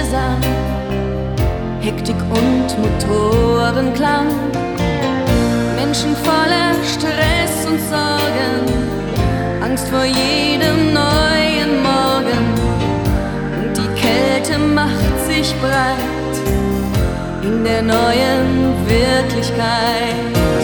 Verkehrslärm, Hektik und Motorenklang, Menschen voller Stress und Sorgen, Angst vor jedem neuen Morgen. Und die Kälte macht sich breit in der neuen Wirklichkeit.